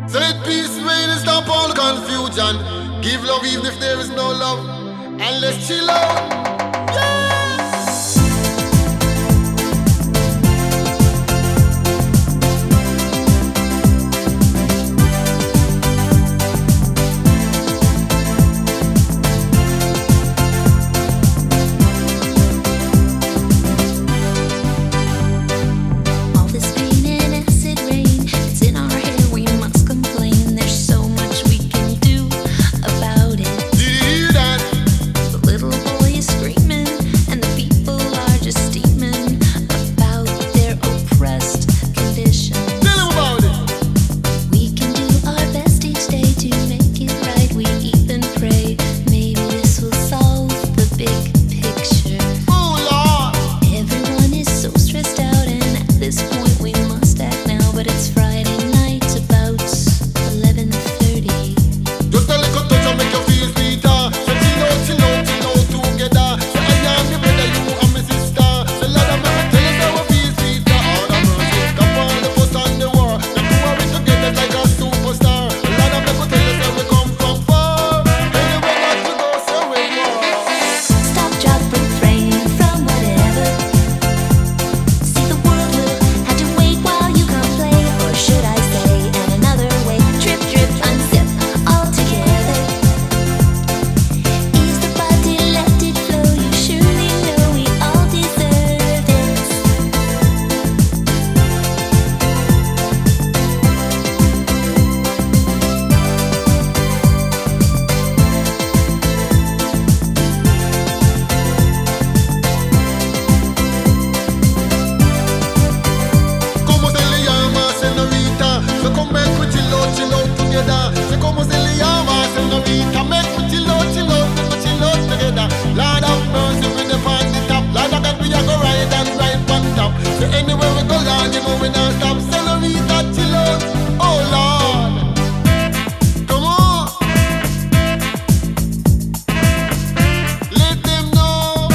So let peace reign and stop all confusion. Give love even if there is no love. And let's chill out. Sé cómo se le llama, señorita. Make me chill out together. Lord have mercy with the on the top. Lord God, we are go ride and ride on top. So anywhere we go, Lord, you know we not stop. Señorita, chill out, oh Lord. Come on, let them know.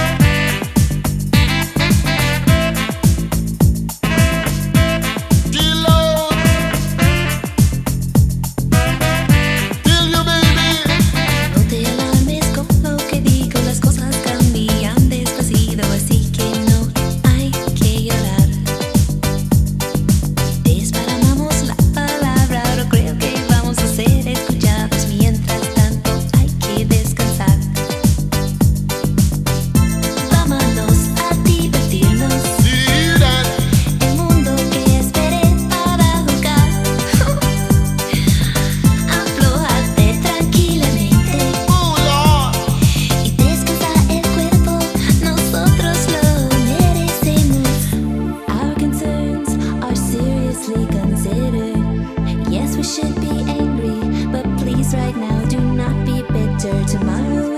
Chill out. Yes, we should be angry, but please right now do not be bitter. Tomorrow